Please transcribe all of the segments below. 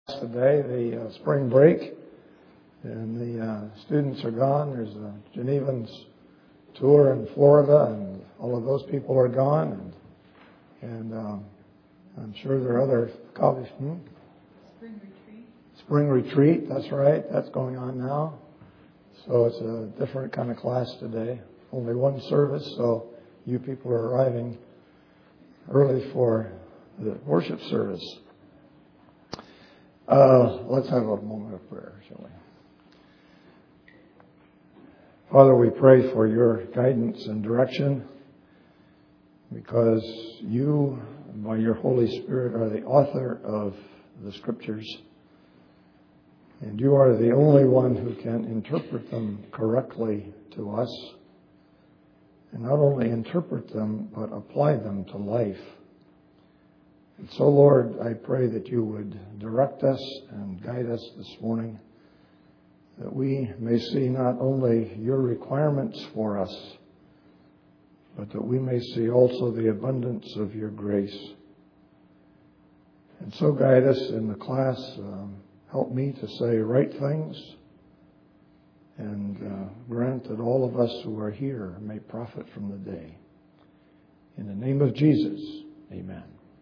Today, the spring break, and the students are gone. There's a Genevans tour in Florida, and all of those people are gone. And I'm sure there are other college. Spring retreat, that's right. That's going on now. So it's a different kind of class today. Only one service, so you people are arriving early for the worship service. Let's have a moment of prayer, shall we? Father, we pray for your guidance and direction because you, by your Holy Spirit, are the author of the Scriptures. And you are the only one who can interpret them correctly to us. And not only interpret them, but apply them to life. And so, Lord, I pray that you would direct us and guide us this morning, that we may see not only your requirements for us, but that we may see also the abundance of your grace. And so guide us in the class. Help me to say right things, and grant that all of us who are here may profit from the day. In the name of Jesus, amen.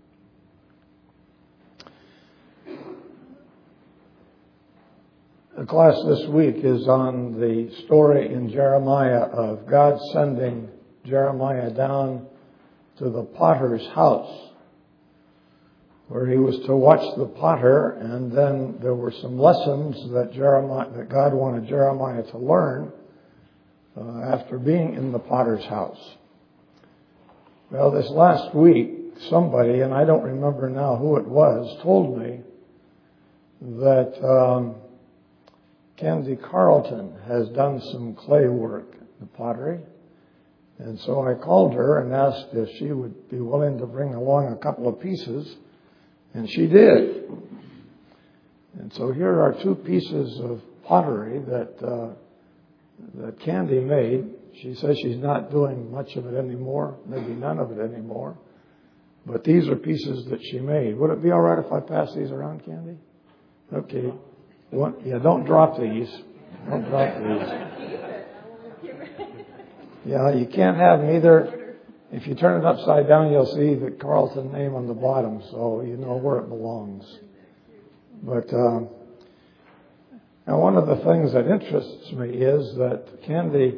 The class this week is on the story in Jeremiah of God sending Jeremiah down to the potter's house, where he was to watch the potter, and then there were some lessons that God wanted Jeremiah to learn after being in the potter's house. Well, this last week, somebody, and I don't remember now who it was, told me that Candy Carlton has done some clay work, the pottery. And so I called her and asked if she would be willing to bring along a couple of pieces. And she did. And so here are two pieces of pottery that Candy made. She says she's not doing much of it anymore, maybe none of it anymore. But these are pieces that she made. Would it be all right if I pass these around, Candy? Okay. Don't drop these. Don't drop these. Yeah, you can't have neither. If you turn it upside down, you'll see the Carlton name on the bottom, so you know where it belongs. But now one of the things that interests me is that Candy,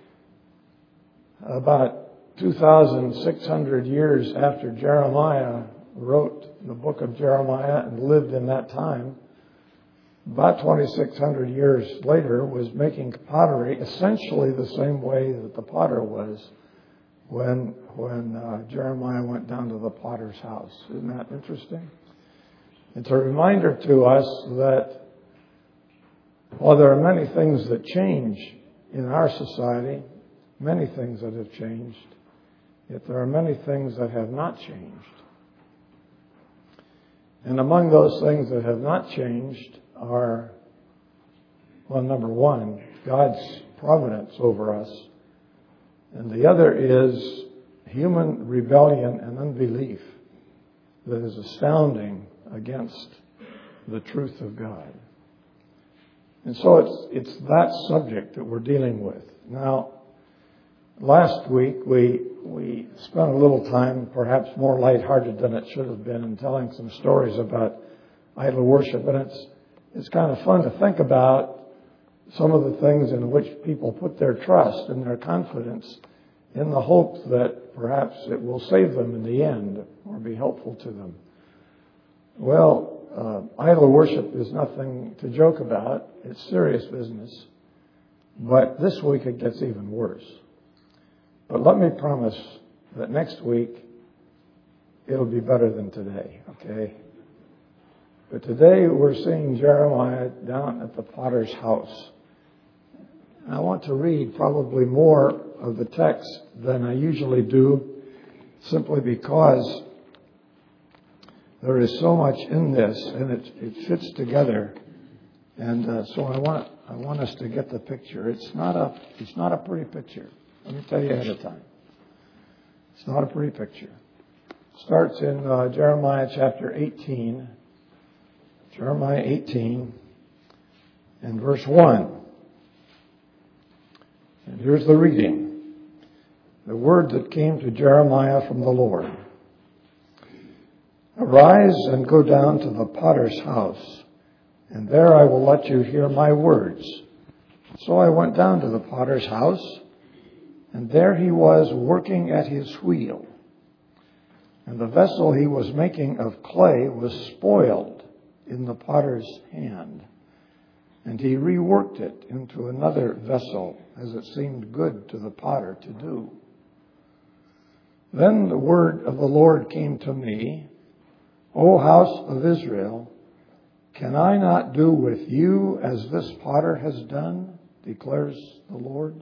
about 2,600 years after Jeremiah wrote the book of Jeremiah and lived in that time, about 2,600 years later, was making pottery essentially the same way that the potter was when Jeremiah went down to the potter's house. Isn't that interesting? It's a reminder to us that while there are many things that change in our society, many things that have changed, yet there are many things that have not changed. And among those things that have not changed are, well, number one, God's providence over us. And the other is human rebellion and unbelief that is astounding against the truth of God. And so it's that subject that we're dealing with. Now, last week we spent a little time, perhaps more lighthearted than it should have been, in telling some stories about idol worship. And it's kind of fun to think about some of the things in which people put their trust and their confidence in the hope that perhaps it will save them in the end or be helpful to them. Well, idol worship is nothing to joke about. It's serious business. But this week it gets even worse. But let me promise that next week it'll be better than today, okay? But today we're seeing Jeremiah down at the potter's house. And I want to read probably more of the text than I usually do, simply because there is so much in this, and it fits together. And so I want us to get the picture. It's not a pretty picture. Let me tell you ahead of time. It's not a pretty picture. It starts in Jeremiah chapter 18. Jeremiah 18 and verse 1. And here's the reading. The word that came to Jeremiah from the Lord. Arise and go down to the potter's house, and there I will let you hear my words. So I went down to the potter's house, and there he was working at his wheel. And the vessel he was making of clay was spoiled in the potter's hand. And he reworked it into another vessel, as it seemed good to the potter to do. Then the word of the Lord came to me, O house of Israel, can I not do with you as this potter has done, declares the Lord?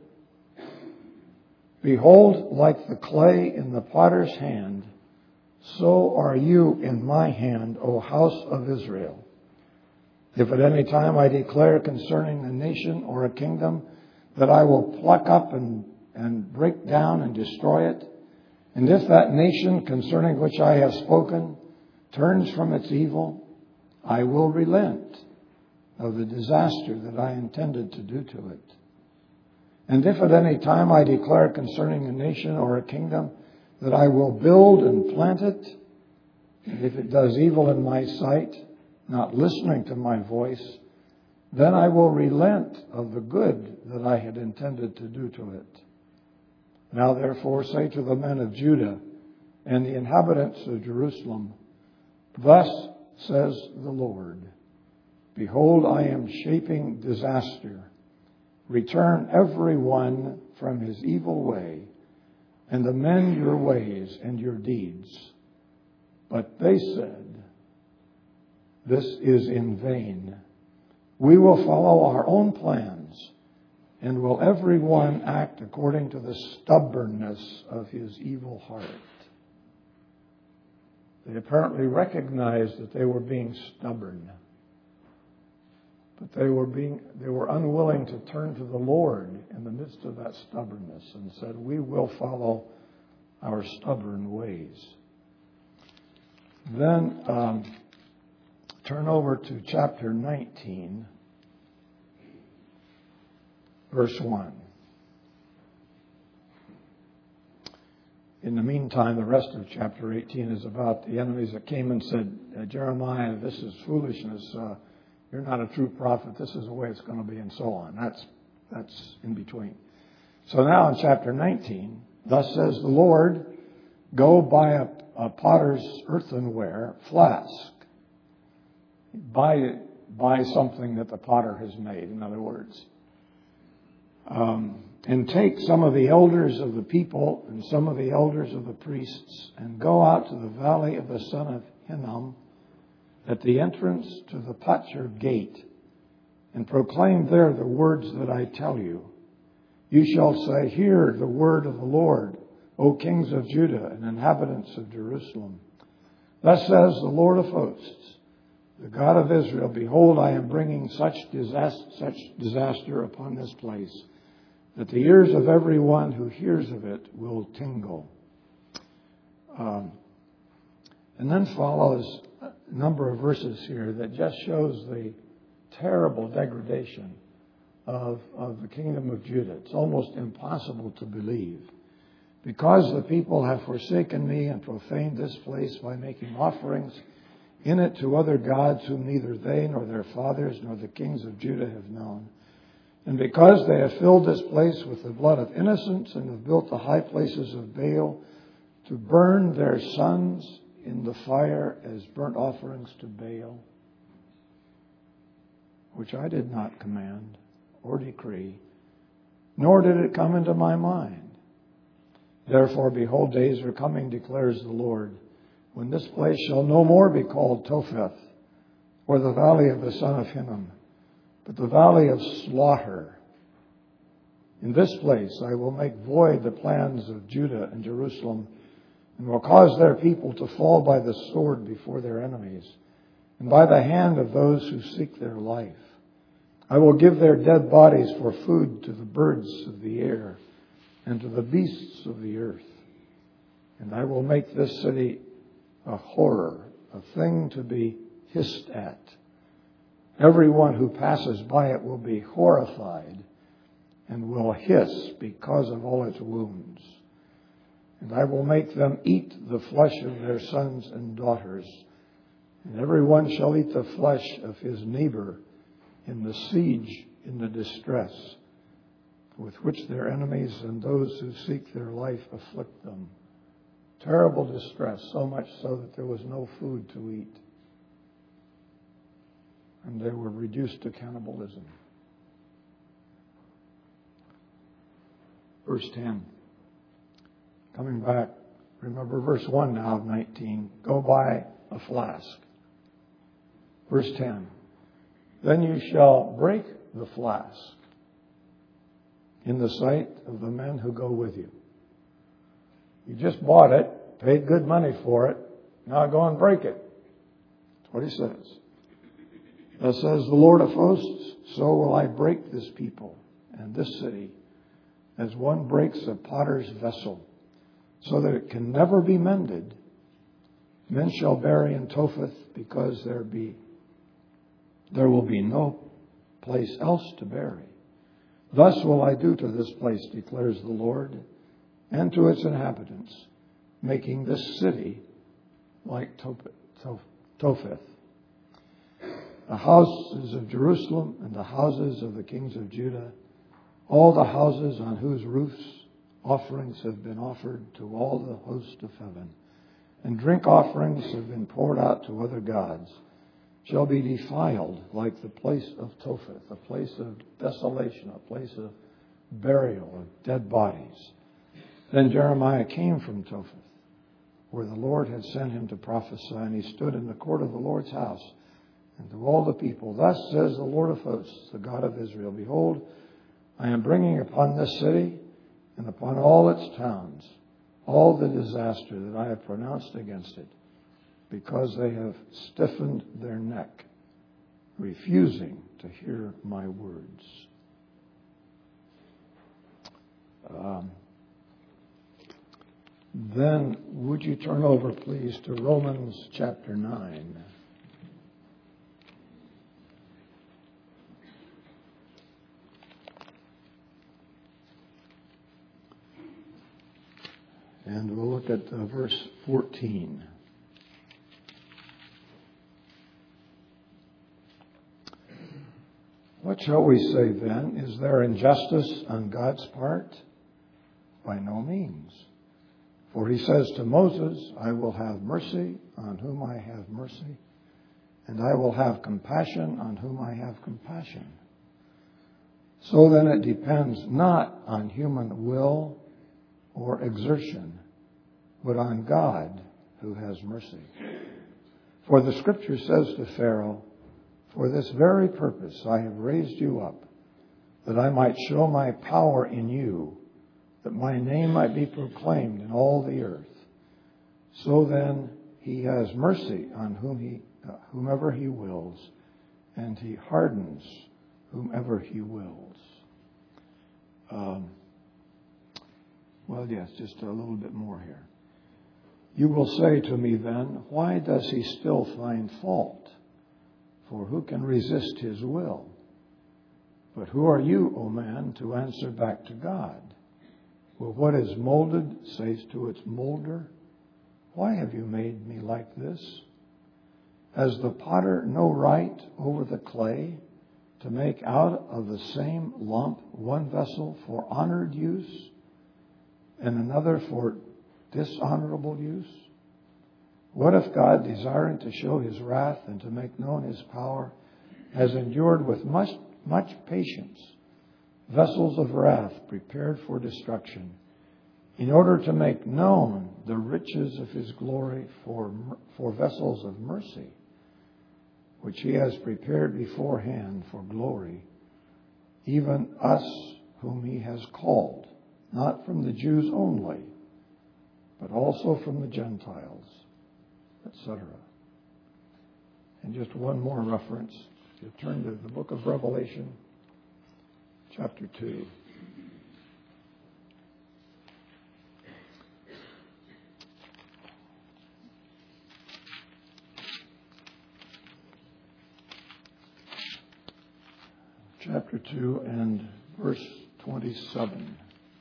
Behold, like the clay in the potter's hand, so are you in my hand, O house of Israel. If at any time I declare concerning a nation or a kingdom that I will pluck up and break down and destroy it, and if that nation concerning which I have spoken turns from its evil, I will relent of the disaster that I intended to do to it. And if at any time I declare concerning a nation or a kingdom that I will build and plant it, and if it does evil in my sight, not listening to my voice, then I will relent of the good that I had intended to do to it. Now therefore say to the men of Judah and the inhabitants of Jerusalem, thus says the Lord, behold, I am shaping disaster. Return every one from his evil way, and amend your ways and your deeds. But they said, this is in vain. We will follow our own plans, and will every one act according to the stubbornness of his evil heart. They apparently recognized that they were being stubborn, but they were unwilling to turn to the Lord in the midst of that stubbornness, and said, we will follow our stubborn ways. Then turn over to chapter 19, verse 1. In the meantime, the rest of chapter 18 is about the enemies that came and said, Jeremiah, this is foolishness. You're not a true prophet. This is the way it's going to be, and so on. That's in between. So now in chapter 19, thus says the Lord, go buy a potter's earthenware flask. Buy something that the potter has made, in other words. And take some of the elders of the people and some of the elders of the priests and go out to the valley of the son of Hinnom at the entrance to the Potsherd gate and proclaim there the words that I tell you. You shall say, hear the word of the Lord, O kings of Judah and inhabitants of Jerusalem. Thus says the Lord of hosts, the God of Israel, behold, I am bringing such disaster upon this place, that the ears of everyone who hears of it will tingle. And then follows a number of verses here that just shows the terrible degradation of the kingdom of Judah. It's almost impossible to believe. Because the people have forsaken me and profaned this place by making offerings in it to other gods whom neither they nor their fathers nor the kings of Judah have known. And because they have filled this place with the blood of innocents and have built the high places of Baal to burn their sons in the fire as burnt offerings to Baal, which I did not command or decree, nor did it come into my mind. Therefore, behold, days are coming, declares the Lord, when this place shall no more be called Topheth, or the valley of the son of Hinnom, but the valley of slaughter. In this place I will make void the plans of Judah and Jerusalem, and will cause their people to fall by the sword before their enemies, and by the hand of those who seek their life. I will give their dead bodies for food to the birds of the air, and to the beasts of the earth. And I will make this city a horror, a thing to be hissed at, Everyone who passes by it will be horrified and will hiss because of all its wounds. And I will make them eat the flesh of their sons and daughters, and everyone shall eat the flesh of his neighbor in the siege, in the distress with which their enemies and those who seek their life afflict them. Terrible distress, so much so that there was no food to eat. And they were reduced to cannibalism. Verse 10. Coming back, remember verse 1 now of 19. Go buy a flask. Verse 10. Then you shall break the flask in the sight of the men who go with you. You just bought it, paid good money for it. Now go and break it. That's what he says. Thus says the Lord of hosts, so will I break this people and this city as one breaks a potter's vessel, so that it can never be mended. Men shall bury in Topheth, because there will be no place else to bury. Thus will I do to this place, declares the Lord, and to its inhabitants, making this city like Topheth. The houses of Jerusalem and the houses of the kings of Judah, all the houses on whose roofs offerings have been offered to all the host of heaven, and drink offerings have been poured out to other gods, shall be defiled like the place of Topheth, a place of desolation, a place of burial of dead bodies. Then Jeremiah came from Topheth, where the Lord had sent him to prophesy, and he stood in the court of the Lord's house, and to all the people, thus says the Lord of hosts, the God of Israel, behold, I am bringing upon this city and upon all its towns all the disaster that I have pronounced against it, because they have stiffened their neck, refusing to hear my words. Then would you turn over, please, to Romans chapter 9. And we'll look at verse 14. What shall we say then? Is there injustice on God's part? By no means. For he says to Moses, I will have mercy on whom I have mercy, and I will have compassion on whom I have compassion. So then it depends not on human will or exertion, but on God who has mercy. For the Scripture says to Pharaoh, for this very purpose I have raised you up, that I might show my power in you, that my name might be proclaimed in all the earth. So then he has mercy on whomever he wills, and he hardens whomever he wills. Well, yes, just a little bit more here. You will say to me then, why does he still find fault? For who can resist his will? But who are you, O man, to answer back to God? Will what is molded say to its molder, why have you made me like this? Has the potter no right over the clay to make out of the same lump one vessel for honored use and another for dishonorable use? What if God, desiring to show his wrath and to make known his power, has endured with much patience vessels of wrath prepared for destruction, in order to make known the riches of his glory for vessels of mercy, which he has prepared beforehand for glory, even us whom he has called, not from the Jews only, but also from the Gentiles, etc. And just one more reference. If you turn to the book of Revelation, chapter 2. chapter 2 and verse 27.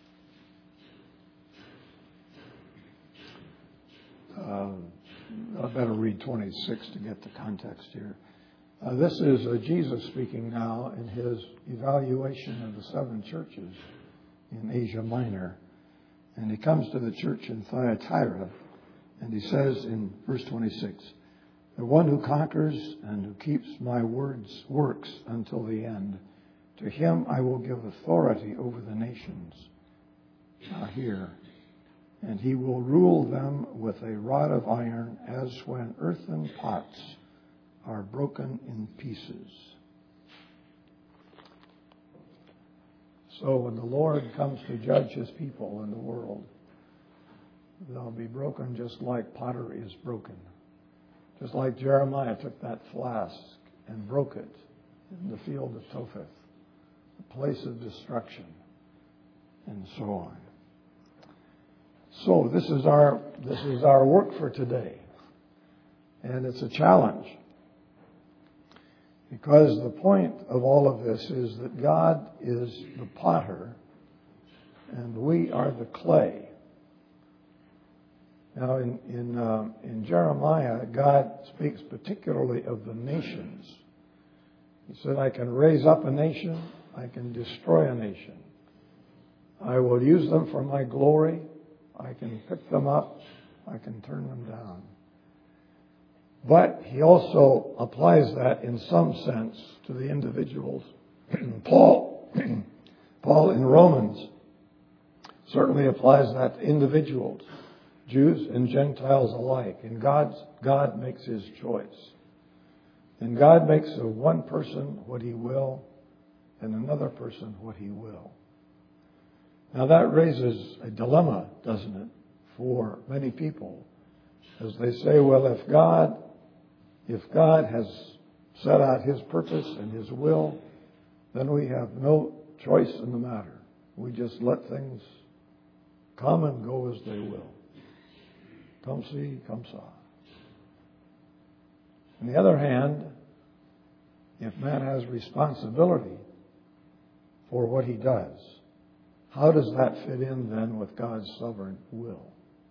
I better read 26 to get the context here. This is Jesus speaking now in his evaluation of the 7 churches in Asia Minor. And he comes to the church in Thyatira, and he says in verse 26, "The one who conquers and who keeps my works until the end, to him I will give authority over the nations." Now here, "and he will rule them with a rod of iron, as when earthen pots are broken in pieces." So when the Lord comes to judge his people in the world, they'll be broken just like pottery is broken. Just like Jeremiah took that flask and broke it in the field of Topheth, the place of destruction, and so on. So this is our work for today. And it's a challenge. Because the point of all of this is that God is the potter and we are the clay. Now in Jeremiah, God speaks particularly of the nations. He said, "I can raise up a nation, I can destroy a nation. I will use them for my glory. I can pick them up, I can turn them down." But he also applies that in some sense to the individuals. Paul in Romans certainly applies that to individuals, Jews and Gentiles alike. And God makes his choice. And God makes of one person what he will and another person what he will. Now that raises a dilemma, doesn't it, for many people, as they say, well, if God has set out his purpose and his will, then we have no choice in the matter. We just let things come and go as they will. Come see, come saw. On the other hand, if man has responsibility for what he does, how does that fit in then with God's sovereign will?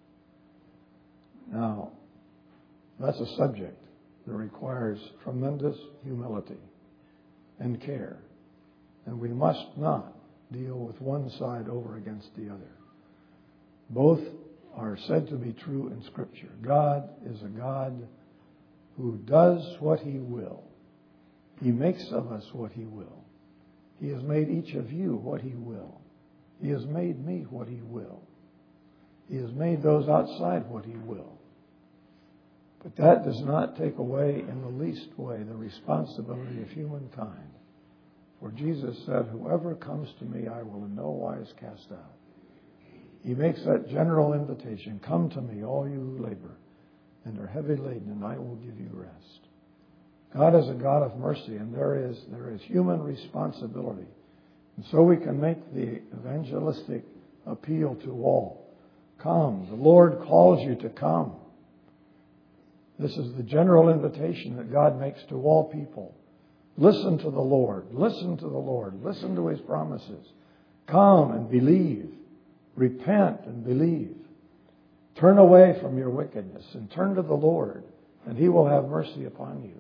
Now, that's a subject that requires tremendous humility and care. And we must not deal with one side over against the other. Both are said to be true in Scripture. God is a God who does what he will. He makes of us what he will. He has made each of you what he will. He has made me what he will. He has made those outside what he will. But that does not take away in the least way the responsibility of humankind. For Jesus said, "Whoever comes to me, I will in no wise cast out." He makes that general invitation, "Come to me, all you who labor and are heavy laden, and I will give you rest." God is a God of mercy, and there is human responsibility. And so we can make the evangelistic appeal to all. Come. The Lord calls you to come. This is the general invitation that God makes to all people. Listen to the Lord. Listen to the Lord. Listen to his promises. Come and believe. Repent and believe. Turn away from your wickedness and turn to the Lord, and he will have mercy upon you.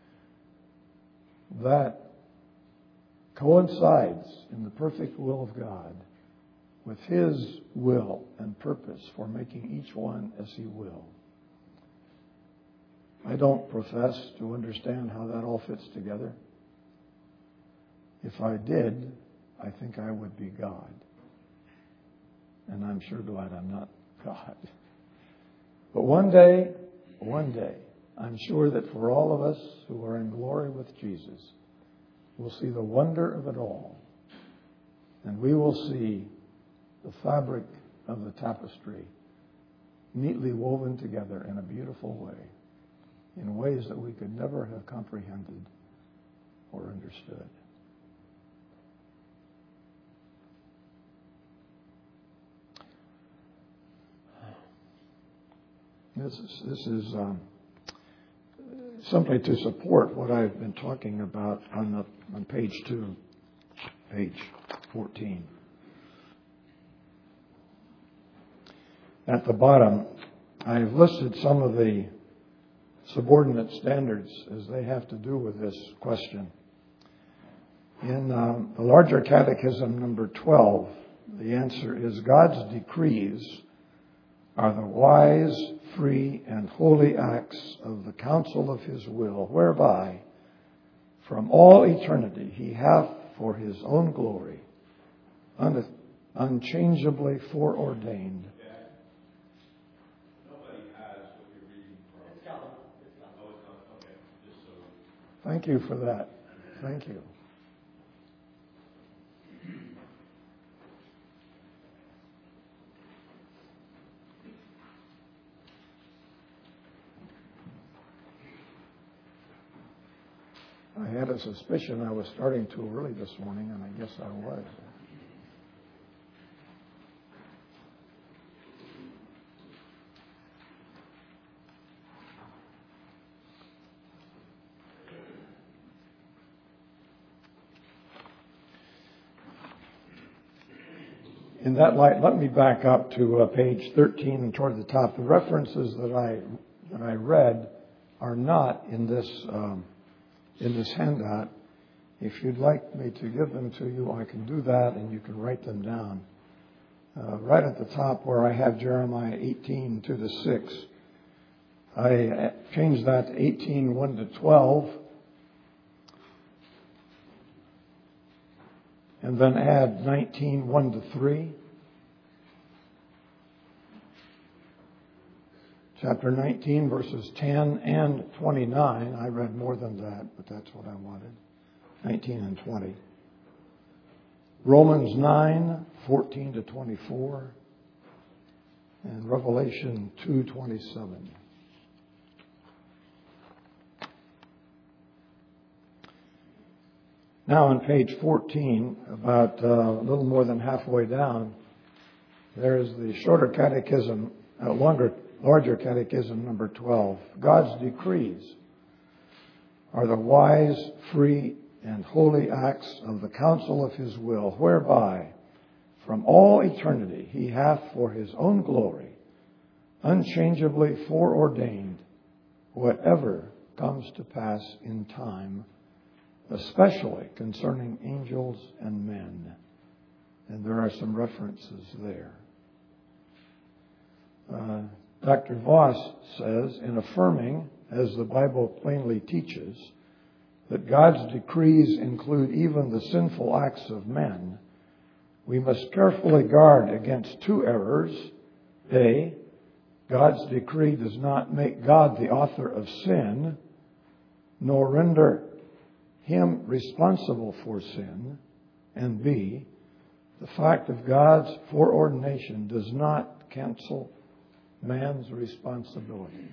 That coincides in the perfect will of God with his will and purpose for making each one as he will. I don't profess to understand how that all fits together. If I did, I think I would be God. And I'm sure glad I'm not God. But one day, I'm sure that for all of us who are in glory with Jesus, we'll see the wonder of it all. And we will see the fabric of the tapestry neatly woven together in a beautiful way, in ways that we could never have comprehended or understood. This is simply to support what I've been talking about on page 2 page 14. At the bottom, I've listed some of the subordinate standards as they have to do with this question. In the larger catechism, number 12, the answer is God's decrees are the wise, free, and holy acts of the counsel of his will, whereby from all eternity he hath for his own glory unchangeably foreordained. Nobody has what you're reading from. It's not. Oh, it's not. Okay. Just so. Thank you for that. Thank you. I had a suspicion I was starting too early this morning, and I guess I was. In that light, let me back up to page 13 and toward the top. The references that I read are not in this handout. If you'd like me to give them to you, I can do that, and you can write them down. Right at the top where I have Jeremiah 18, 2-6, I changed that to 18, 1-12, and then add 19, 1-3. Chapter 19, verses 10 and 29. I read more than that, but that's what I wanted. 19 and 20. Romans 9, 14-24. And Revelation 2:27. Now on page 14, about a little more than halfway down, there is the shorter catechism, larger catechism, number 12. God's decrees are the wise, free, and holy acts of the counsel of his will, whereby from all eternity he hath for his own glory unchangeably foreordained whatever comes to pass in time, especially concerning angels and men. And there are some references there. Dr. Voss says, in affirming, as the Bible plainly teaches, that God's decrees include even the sinful acts of men, we must carefully guard against two errors. A, God's decree does not make God the author of sin, nor render him responsible for sin. And B, the fact of God's foreordination does not cancel man's responsibility.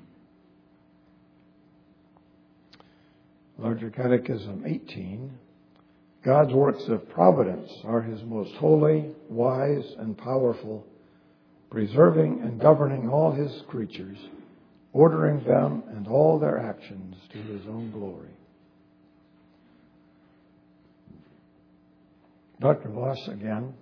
Larger Catechism 18. God's works of providence are his most holy, wise, and powerful, preserving and governing all his creatures, ordering them and all their actions to his own glory. Dr. Voss again.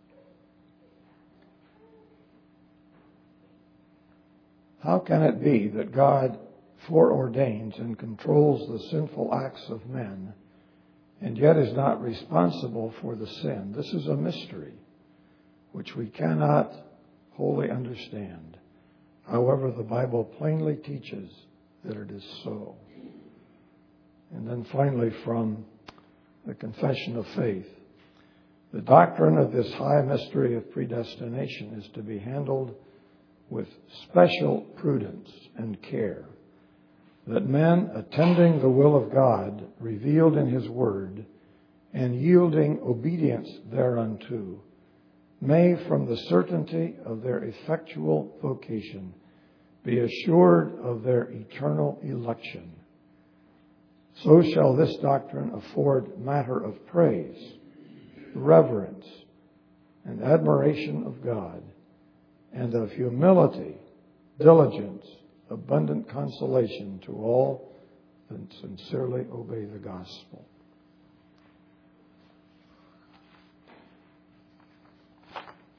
How can it be that God foreordains and controls the sinful acts of men and yet is not responsible for the sin? This is a mystery which we cannot wholly understand. However, the Bible plainly teaches that it is so. And then finally, from the Confession of Faith, the doctrine of this high mystery of predestination is to be handled with special prudence and care, that men attending the will of God revealed in his word and yielding obedience thereunto may, from the certainty of their effectual vocation, be assured of their eternal election. So shall this doctrine afford matter of praise, reverence, and admiration of God, and of humility, diligence, abundant consolation to all that sincerely obey the gospel.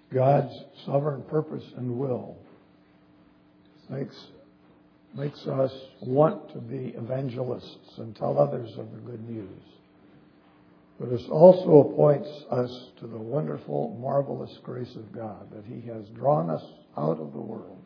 God's sovereign purpose and will makes us want to be evangelists and tell others of the good news. But it also points us to the wonderful, marvelous grace of God, that He has drawn us out of the world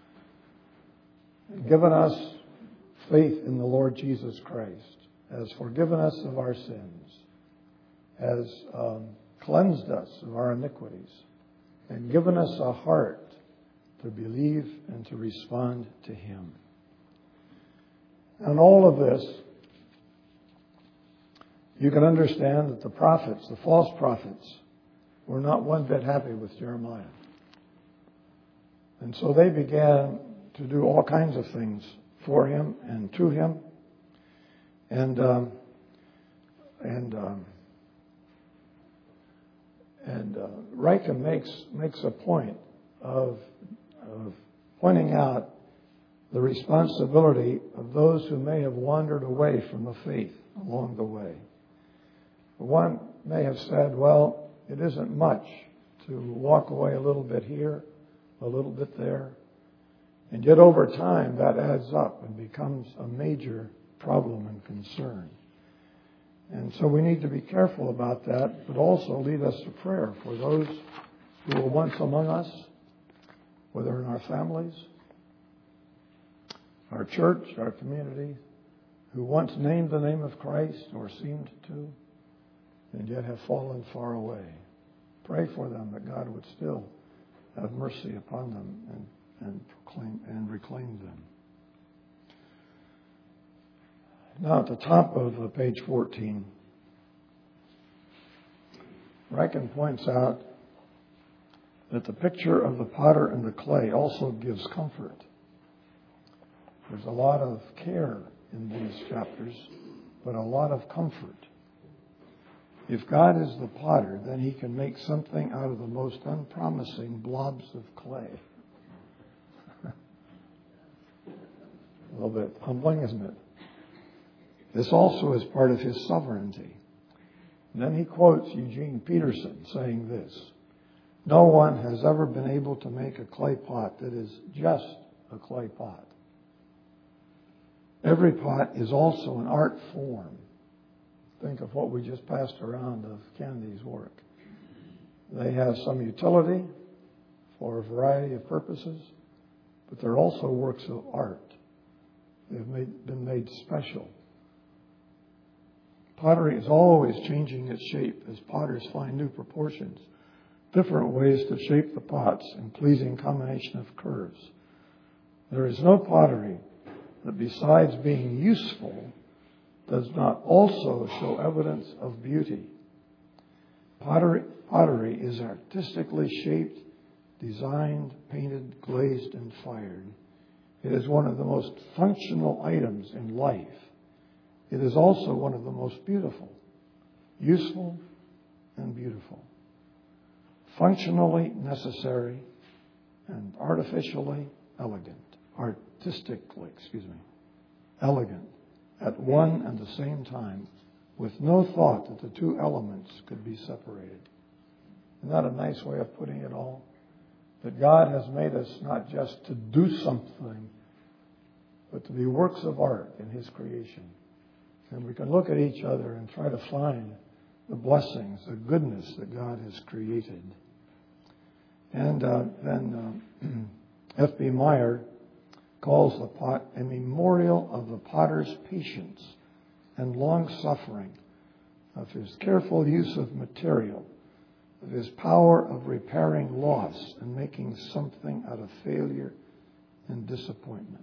and given us faith in the Lord Jesus Christ, has forgiven us of our sins, has cleansed us of our iniquities, and given us a heart to believe and to respond to Him. And all of this, you can understand that the prophets, the false prophets, were not one bit happy with Jeremiah. And so they began to do all kinds of things for him and to him. And Ryken makes a point of pointing out the responsibility of those who may have wandered away from the faith along the way. One may have said, well, it isn't much to walk away a little bit here, a little bit there. And yet over time that adds up and becomes a major problem and concern. And so we need to be careful about that, but also lead us to prayer for those who were once among us, whether in our families, our church, our community, who once named the name of Christ or seemed to, and yet have fallen far away. Pray for them that God would still have mercy upon them and proclaim and reclaim them. Now, at the top of page 14, Ryken points out that the picture of the potter and the clay also gives comfort. There's a lot of care in these chapters, but a lot of comfort. If God is the potter, then He can make something out of the most unpromising blobs of clay. A little bit humbling, isn't it? This also is part of His sovereignty. And then he quotes Eugene Peterson saying this: "No one has ever been able to make a clay pot that is just a clay pot. Every pot is also an art form." Think of what we just passed around of Candy's work. They have some utility for a variety of purposes, but they're also works of art. They've been made special. Pottery is always changing its shape as potters find new proportions, different ways to shape the pots in pleasing combination of curves. There is no pottery that, besides being useful, does not also show evidence of beauty. Pottery is artistically shaped, designed, painted, glazed, and fired. It is one of the most functional items in life. It is also one of the most beautiful, useful, and beautiful. Functionally necessary and artificially elegant at one and the same time, with no thought that the two elements could be separated. Isn't that a nice way of putting it all? That God has made us not just to do something, but to be works of art in His creation. And we can look at each other and try to find the blessings, the goodness that God has created. And then F.B. Meyer calls the pot a memorial of the potter's patience and long-suffering, of his careful use of material, of his power of repairing loss and making something out of failure and disappointment.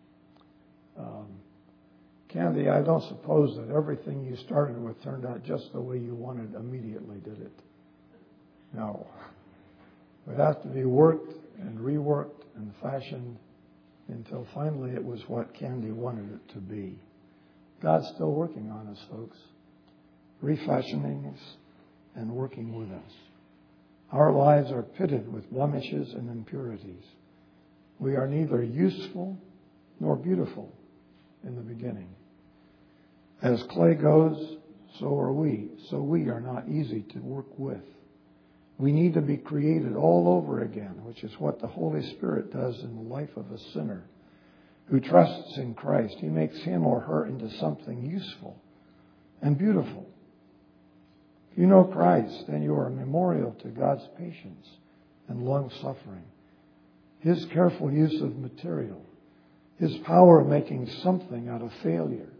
Candy, I don't suppose that everything you started with turned out just the way you wanted immediately, did it? No. It has to be worked and reworked and fashioned until finally it was what Candy wanted it to be. God's still working on us, folks, refashioning us and working with us. Our lives are pitted with blemishes and impurities. We are neither useful nor beautiful in the beginning. As clay goes, so are we. So we are not easy to work with. We need to be created all over again, which is what the Holy Spirit does in the life of a sinner who trusts in Christ. He makes him or her into something useful and beautiful. If you know Christ, then you are a memorial to God's patience and long-suffering, His careful use of material, His power of making something out of failure.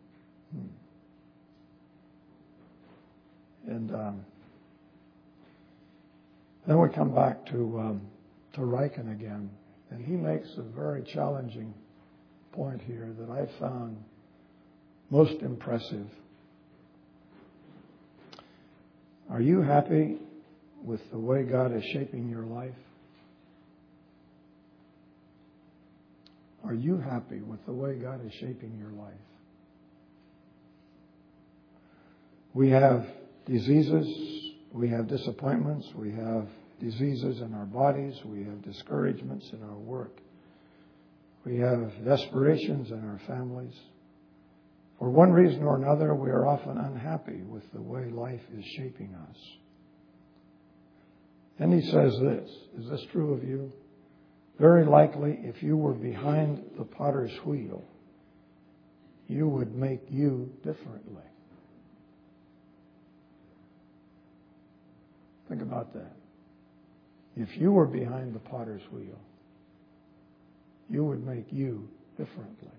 And then we come back to Ryken again, and he makes a very challenging point here that I found most impressive. Are you happy with the way God is shaping your life? Are you happy with the way God is shaping your life? We have diseases, we have disappointments, we have diseases in our bodies, we have discouragements in our work, we have desperations in our families. For one reason or another, we are often unhappy with the way life is shaping us. And he says this, is this true of you? Very likely, if you were behind the potter's wheel, you would make you differently. Think about that. If you were behind the potter's wheel, you would make you differently.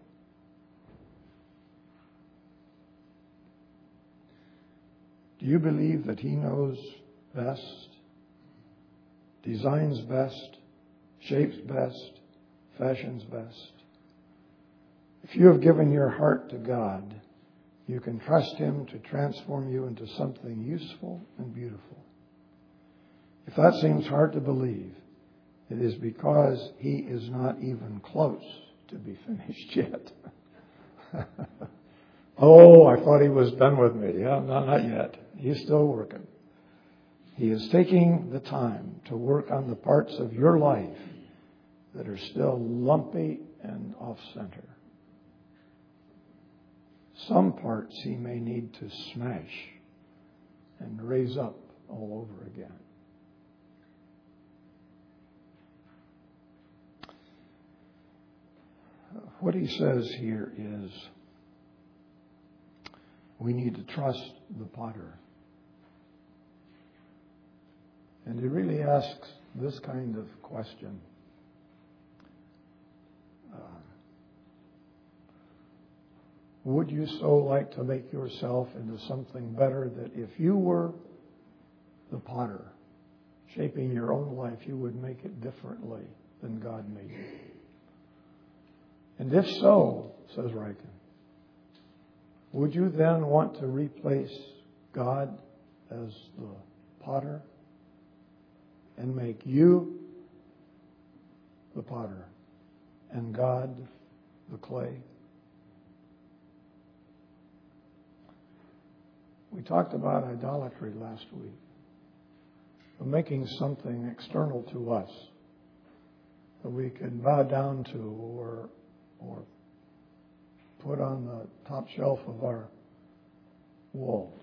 Do you believe that He knows best, designs best, shapes best, fashions best? If you have given your heart to God, you can trust Him to transform you into something useful and beautiful. If that seems hard to believe, it is because He is not even close to be finished yet. Oh, I thought He was done with me. Yeah, no, not yet. He's still working. He is taking the time to work on the parts of your life that are still lumpy and off-center. Some parts He may need to smash and raise up all over again. What he says here is we need to trust the potter. And he really asks this kind of question. Would you so like to make yourself into something better that if you were the potter, shaping your own life, you would make it differently than God made it? And if so, says Ryken, would you then want to replace God as the potter and make you the potter and God the clay? We talked about idolatry last week, of making something external to us that we can bow down to or put on the top shelf of our walls,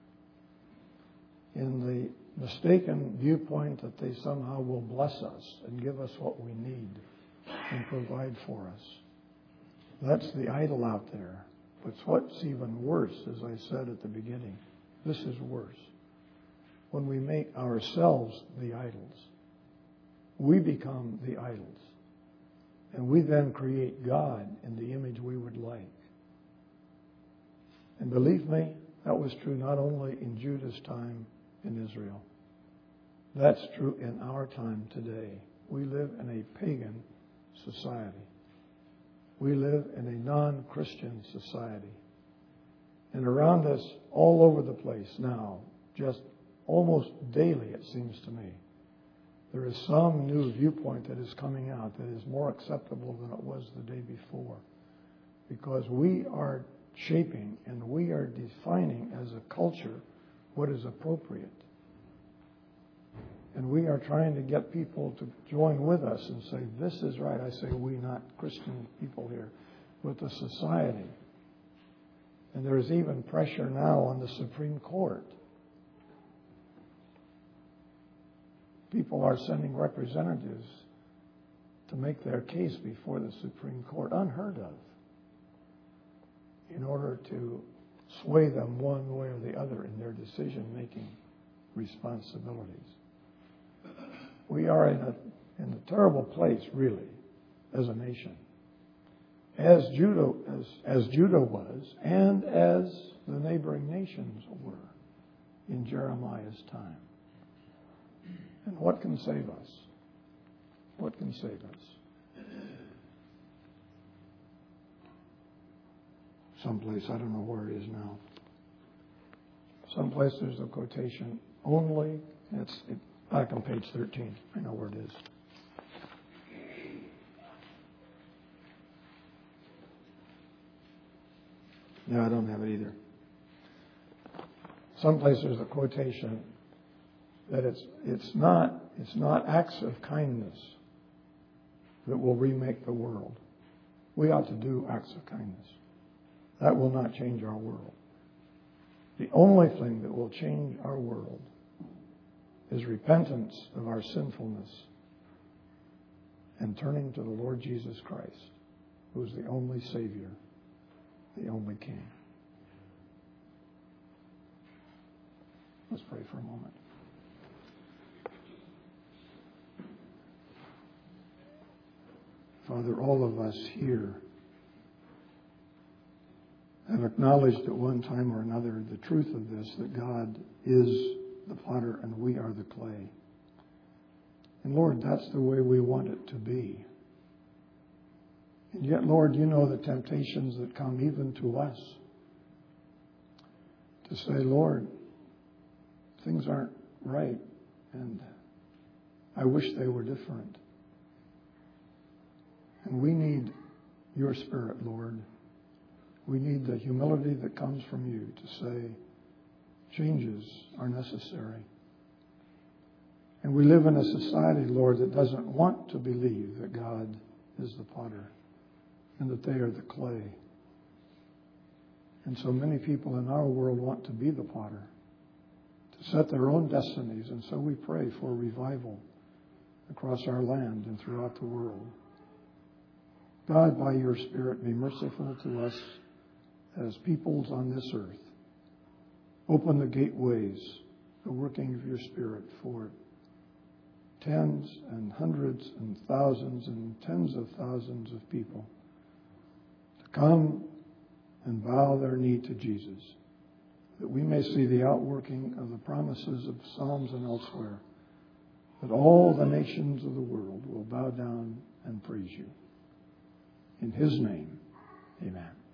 in the mistaken viewpoint that they somehow will bless us and give us what we need and provide for us. That's the idol out there. But what's even worse, as I said at the beginning, this is worse. When we make ourselves the idols, we become the idols. And we then create God in the image we would like. And believe me, that was true not only in Judah's time in Israel. That's true in our time today. We live in a pagan society. We live in a non-Christian society. And around us, all over the place now, just almost daily, it seems to me, there is some new viewpoint that is coming out that is more acceptable than it was the day before. Because we are shaping and we are defining as a culture what is appropriate. And we are trying to get people to join with us and say, this is right. I say we, not Christian people here, but the society. And there's even pressure now on the Supreme Court people are sending representatives to make their case before the Supreme Court, unheard of, in order to sway them one way or the other in their decision-making responsibilities. We are in a terrible place, really, as a nation, as Judah was, and as the neighboring nations were in Jeremiah's time. And what can save us? What can save us? Someplace, I don't know where it is now. Someplace there's a quotation, only, it's back on page 13. I know where it is. No, I don't have it either. Someplace there's a quotation that it's not acts of kindness that will remake the world. We ought to do acts of kindness. That will not change our world. The only thing that will change our world is repentance of our sinfulness and turning to the Lord Jesus Christ, who is the only Savior, the only King. Let's pray for a moment. Father, all of us here have acknowledged at one time or another the truth of this, that God is the potter and we are the clay. And Lord, that's the way we want it to be. And yet, Lord, you know the temptations that come even to us to say, Lord, things aren't right and I wish they were different. And we need your Spirit, Lord. We need the humility that comes from you to say changes are necessary. And we live in a society, Lord, that doesn't want to believe that God is the potter and that they are the clay. And so many people in our world want to be the potter, to set their own destinies. And so we pray for revival across our land and throughout the world. God, by your Spirit, be merciful to us as peoples on this earth. Open the gateways, the working of your Spirit for tens and hundreds and thousands and tens of thousands of people to come and bow their knee to Jesus, that we may see the outworking of the promises of Psalms and elsewhere, that all the nations of the world will bow down and praise you. In his name, amen.